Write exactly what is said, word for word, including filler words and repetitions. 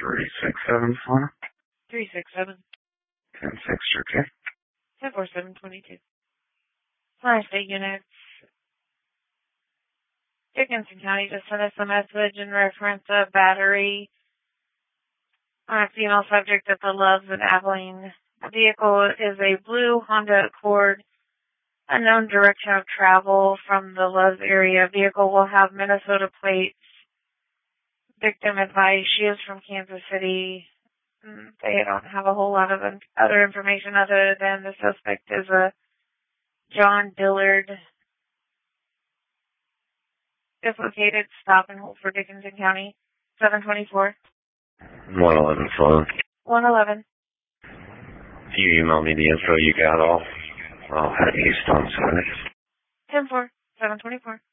three six seven four. three six seven. ten six, okay. ten four seven twenty-two. Florida State units. Dickinson County just sent us a message in reference to battery on a female subject at the Loves in Abilene. The vehicle is a blue Honda Accord. Unknown direction of travel from the Loves area. Vehicle will have Minnesota plates. Victim advice, she is from Kansas City. They don't have a whole lot of other information other than the suspect is a John Dillard. Dislocated, stop and hold for Dickinson County. seven twenty-four. one eleven phone. one eleven. If you email me the info you got, I'll, I'll head east on Saturday. ten four. seven twenty-four.